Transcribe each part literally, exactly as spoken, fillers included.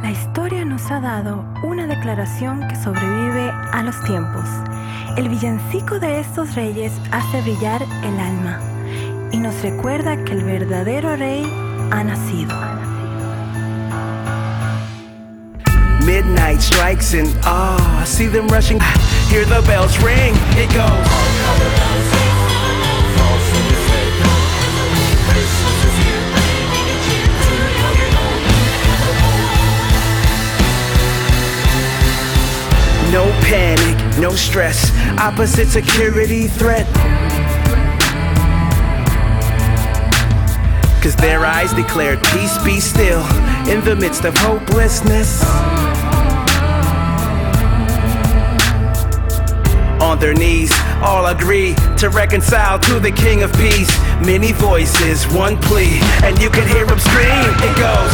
La historia nos ha dado una declaración que sobrevive a los tiempos. El villancico de estos reyes hace brillar el alma y nos recuerda que el verdadero rey ha nacido. Midnight strikes and ah, I see them rushing. Hear the bells ring. It goes. No panic, no stress. Opposite security threat. Cause their eyes declared peace, be still in the midst of hopelessness. On their knees, all agree to reconcile to the King of Peace. Many voices, one plea, and you can hear them scream. It goes.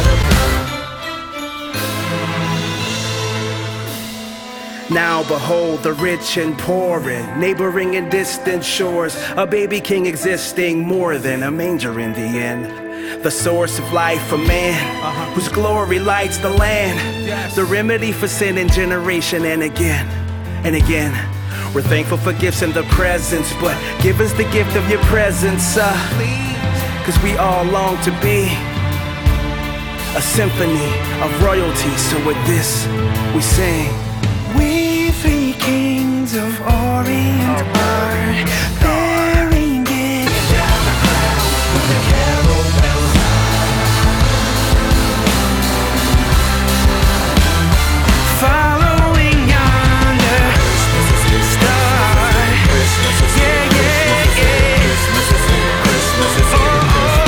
Now behold the rich and poor in neighboring and distant shores, a baby king existing more than a manger in the inn. The source of life for man, uh-huh. whose glory lights the land. Yes. The remedy for sin in generation and again and again. We're thankful for gifts in the presence, but give us the gift of your presence, uh, cause we all long to be a symphony of royalty. So with this we sing. We three kings of Orient are bearing it down the clouds with the carol bells. Following yonder star. Yeah, yeah, yeah. Christmas is here. Christmas is here.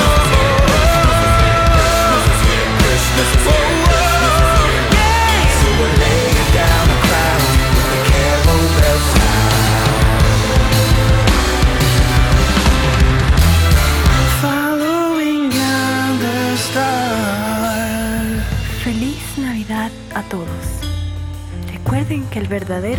Christmas is here. So we're laying down the clouds with the carol bells sound. Following yonder star. Feliz Navidad a todos. Recuerden que el verdadero